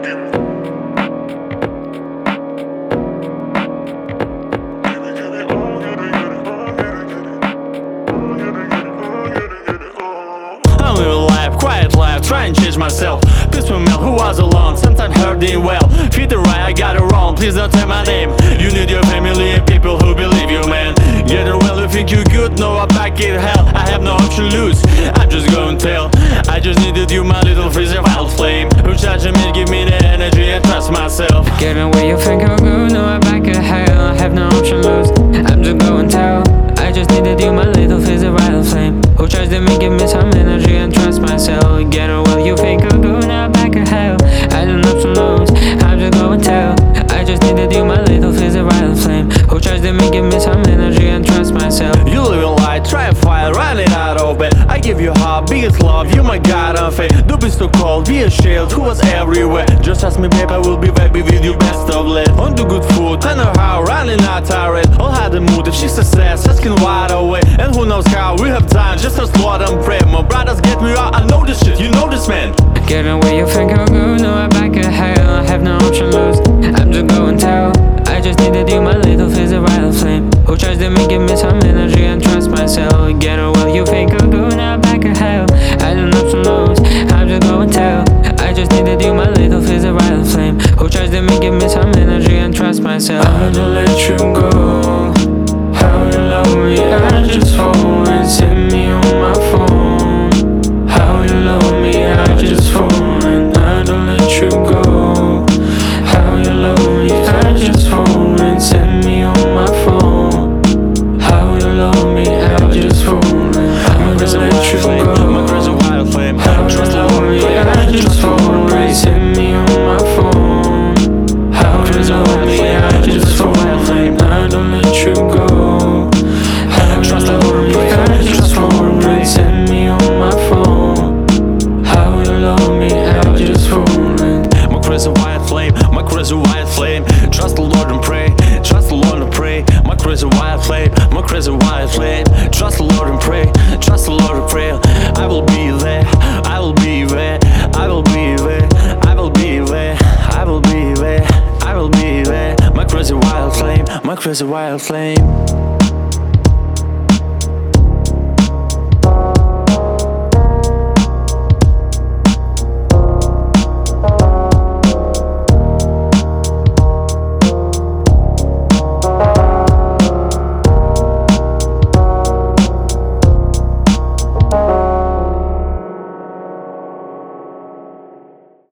I'm living life, quiet life, trying to change myself. Peaceful man who was alone, sometimes hurting well. Feed the right, I got it wrong, please don't tell my name. You need your family and people who believe you, man. Get it well, you think you good, no, I'm back in hell. I have no option to lose, I'm just going to tell. I just needed you, my little freezer wild flame. Who charging me, give me the energy and trust myself. Get away, you think I'm good, no, I'm back in hell. I have no option to lose, I'm just going to tell. I just needed you, my little freezer wild flame. Who tries to make give me some energy and trust myself. Get away, you think I'm good, now I'm back in hell. I don't have to lose, I'm just going to tell. I just needed you, my little freezer wild flame. Who tries to make give me some energy and trust myself. You live in light, try and fight, running out of bed. I give you heart, biggest love, you my god on faith. Don't be so cold, be a shield, who was everywhere. Just ask me, babe, I will be back with you, best of late. On the good food, I know how, running out tired. All had the mood, if she's success, asking wide away. And who knows how, we have time, just to Lord and pray. My brothers get me out, I know this shit, you know this, man. Get away, you think I'm good, no, I'm back in hell. I have no option to lose, I'm just going to tell. I just needed you, my little freezer wild flame. Who tries to make give me some energy and trust myself. Get away, you think I'm good, now I'm back in hell. I don't have to lose, I'm just going to tell. I just needed you, my little freezer wild flame. Who tries to make give me some energy and trust myself. I'm gonna let you go. How you love me, I just fall and send me on my phone. How you love me, I just fall and I don't let you go. How you love me, I just fall and send me on my phone. How you love me, I just fall and I'm gonna let you go. My crazy wild flame, How you love me, I just fall and send me on my phone. How you love me, I just fall and I don't let you go. How you love me, I just fall and send me on my phone. How you love me, I just fall and my crazy wild flame, my crazy wild flame. Trust the Lord and pray, trust the Lord and pray. My crazy wild flame, my crazy wild flame. Trust the Lord and pray, trust the Lord and pray. I will be there, I will be there, I will be there, I will be there, I will be there, I will be there. My crazy wild flame, my crazy wild flame.